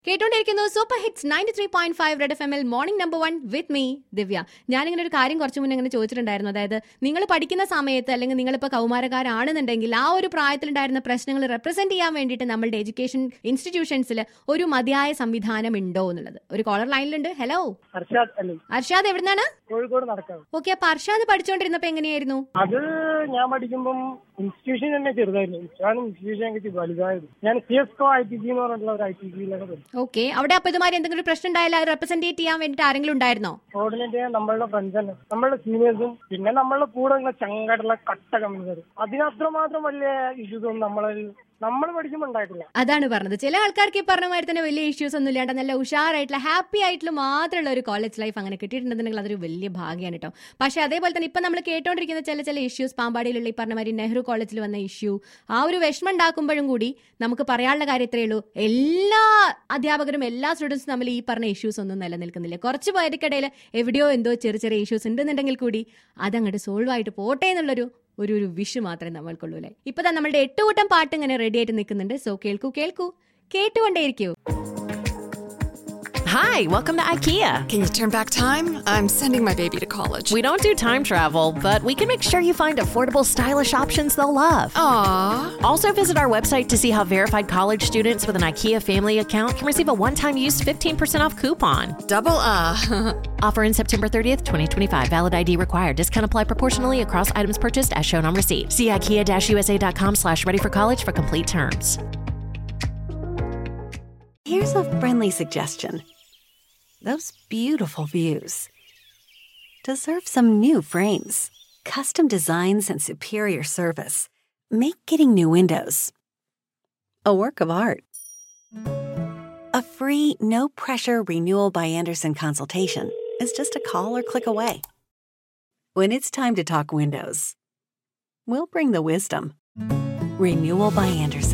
കേട്ടോണ്ടിരിക്കുന്നു super hits 93.5 red F എമ്മിൽ morning number 1 with me Divya. ഞാനിങ്ങനെ ഒരു കാര്യം കുറച്ച് മുന്നേ ഇങ്ങനെ ചോദിച്ചിട്ടുണ്ടായിരുന്നു. അതായത് നിങ്ങൾ പഠിക്കുന്ന സമയത്ത് അല്ലെങ്കിൽ നിങ്ങളിപ്പോൾ കൗമാരക്കാരാണെന്നുണ്ടെങ്കിൽ ആ ഒരു പ്രായത്തിലുണ്ടായിരുന്ന പ്രശ്നങ്ങൾ റെപ്രസെന്റ് ചെയ്യാൻ വേണ്ടിയിട്ട് നമ്മളുടെ എഡ്യൂക്കേഷൻ ഇൻസ്റ്റിറ്റ്യൂഷൻസിൽ ഒരു മതിയായ സംവിധാനം ഉണ്ടോ എന്നുള്ളത്. ഒരു കോളർ ലൈനിലുണ്ട്. ഹലോ അർഷാദ്, എവിടുന്നാണ്? കോഴിക്കോട് നടക്കാം. ഓക്കെ, അപ്പൊ അർഷാദ് പഠിച്ചോണ്ടിരുന്നപ്പോ എങ്ങനെയായിരുന്നു? അത് ഞാൻ പഠിക്കുമ്പം ഇൻസ്റ്റിറ്റ്യൂഷൻ തന്നെ ചെറുതായിരുന്നു. ഇൻസ്റ്റിറ്റ്യൂഷൻ വലുതായിരുന്നു. ഞാൻ CSCO ITG എന്ന് പറഞ്ഞിട്ടുള്ള ഒരു ITGയിലൊക്കെ പഠിച്ചു. ഓക്കെ, അവിടെ അപ്പൊ ഇതുമാതിരി എന്തെങ്കിലും പ്രശ്നം ഉണ്ടായാലും അത് റെപ്രസെന്റ് ചെയ്യാൻ വേണ്ടിട്ട് ആരെങ്കിലും ഉണ്ടായിരുന്നോ? കോർഡിനേറ്റ് ചെയ്യാൻ നമ്മളുടെ ഫ്രണ്ട്സ് തന്നെ, നമ്മളുടെ സീനിയേഴ്സും പിന്നെ നമ്മളുടെ കൂടെ ഉള്ള ചങ്കായിട്ടുള്ള കട്ട കമ്പനിക്കാരും. അതിനത്രമാത്രം വലിയ ഇഷ്യൂസ് ഒന്നും നമ്മൾ പഠിക്കുമ്പോൾ ഉണ്ടായിട്ടില്ല. അതാണ് പറഞ്ഞത്. ചില ആൾക്കാർക്ക് ഈ പറഞ്ഞ മാതിരി തന്നെ വലിയ ഇഷ്യൂസ് ഒന്നും ഇല്ലാണ്ട് നല്ല ഉഷാറായിട്ടുള്ള ഹാപ്പി ആയിട്ടുള്ള മാത്രമുള്ള ഒരു കോളേജ് ലൈഫ് അങ്ങനെ കിട്ടിയിട്ടുണ്ടെന്നുണ്ടെങ്കിൽ അതൊരു വലിയ ഭാഗ്യമാണ് കേട്ടോ. പക്ഷെ അതേപോലെ തന്നെ ഇപ്പൊ നമ്മൾ കേട്ടോണ്ടിരിക്കുന്ന ചില ഇഷ്യൂസ്, പാമ്പാടിയിലുള്ള ഈ പറഞ്ഞ മാതിരി നെഹ്റു കോളേജിൽ വന്ന ഇഷ്യൂ, ആ ഒരു വിഷമം ഉണ്ടാക്കുമ്പോഴും കൂടി നമുക്ക് പറയാനുള്ള കാര്യം ഇത്രയേ ഉള്ളൂ. എല്ലാ അധ്യാപകരും എല്ലാ സ്റ്റുഡൻസും നമ്മൾ ഈ പറഞ്ഞ ഇഷ്യൂസ് ഒന്നും നിലനിൽക്കുന്നില്ല. കുറച്ച് പേർക്കിടയിൽ എവിടെയോ എന്തോ ചെറിയ ഇഷ്യൂസ് ഉണ്ടെന്നുണ്ടെങ്കിൽ കൂടി അതങ്ങോട്ട് സോൾവ് ആയിട്ട് പോട്ടെ എന്നുള്ളൊരു ഒരു വിഷ് മാത്രമേ നമ്മൾക്കുള്ളൂ അല്ലേ. ഇപ്പൊ തന്നെ നമ്മളുടെ 8 കൂട്ടം പാട്ട് ഇങ്ങനെ റെഡി ആയിട്ട് നിൽക്കുന്നുണ്ട്. സോ കേൾക്കൂ, കേട്ടുകൊണ്ടേയിരിക്കൂ. Hi, welcome to IKEA. Can you turn back time? I'm sending my baby to college. We don't do time travel, but we can make sure you find affordable, stylish options they'll love. Aww. Also visit our website to see how verified college students with an IKEA family account can receive a one-time use 15% off coupon. Double Offer in September 30th, 2025. Valid ID required. Discount apply proportionally across items purchased as shown on receipt. See IKEA-USA.com/ready-for-college for complete terms. Here's a friendly suggestion. Those beautiful views deserve some new frames. Custom designs and superior service make getting new windows a work of art. A free, no-pressure renewal by Andersen consultation is just a call or click away. When it's time to talk windows, we'll bring the wisdom. Renewal by Andersen.